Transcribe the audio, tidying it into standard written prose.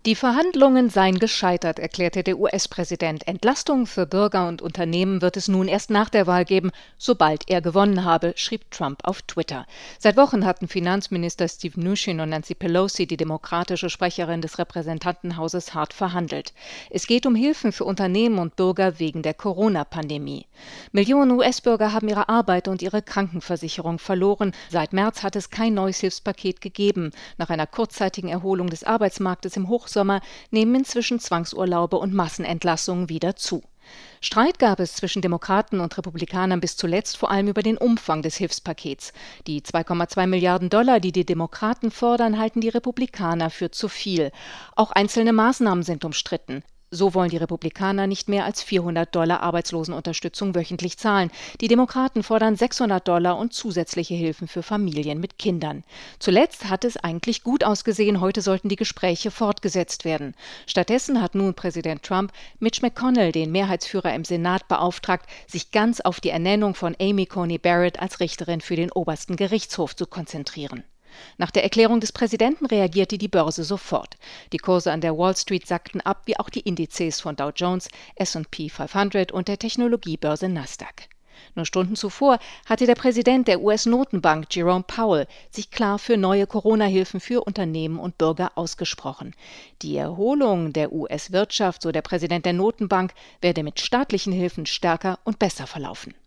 Die Verhandlungen seien gescheitert, erklärte der US-Präsident. Entlastung für Bürger und Unternehmen wird es nun erst nach der Wahl geben, sobald er gewonnen habe, schrieb Trump auf Twitter. Seit Wochen hatten Finanzminister Steve Mnuchin und Nancy Pelosi, die demokratische Sprecherin des Repräsentantenhauses, hart verhandelt. Es geht um Hilfen für Unternehmen und Bürger wegen der Corona-Pandemie. Millionen US-Bürger haben ihre Arbeit und ihre Krankenversicherung verloren. Seit März hat es kein neues Hilfspaket gegeben. Nach einer kurzzeitigen Erholung des Arbeitsmarktes im Hochsommer nehmen inzwischen Zwangsurlaube und Massenentlassungen wieder zu. Streit gab es zwischen Demokraten und Republikanern bis zuletzt vor allem über den Umfang des Hilfspakets. Die 2,2 Milliarden Dollar, die die Demokraten fordern, halten die Republikaner für zu viel. Auch einzelne Maßnahmen sind umstritten. So wollen die Republikaner nicht mehr als $400 Arbeitslosenunterstützung wöchentlich zahlen. Die Demokraten fordern $600 und zusätzliche Hilfen für Familien mit Kindern. Zuletzt hat es eigentlich gut ausgesehen. Heute sollten die Gespräche fortgesetzt werden. Stattdessen hat nun Präsident Trump Mitch McConnell, den Mehrheitsführer im Senat, beauftragt, sich ganz auf die Ernennung von Amy Coney Barrett als Richterin für den obersten Gerichtshof zu konzentrieren. Nach der Erklärung des Präsidenten reagierte die Börse sofort. Die Kurse an der Wall Street sackten ab, wie auch die Indizes von Dow Jones, S&P 500 und der Technologiebörse Nasdaq. Nur Stunden zuvor hatte der Präsident der US-Notenbank, Jerome Powell, sich klar für neue Corona-Hilfen für Unternehmen und Bürger ausgesprochen. Die Erholung der US-Wirtschaft, so der Präsident der Notenbank, werde mit staatlichen Hilfen stärker und besser verlaufen.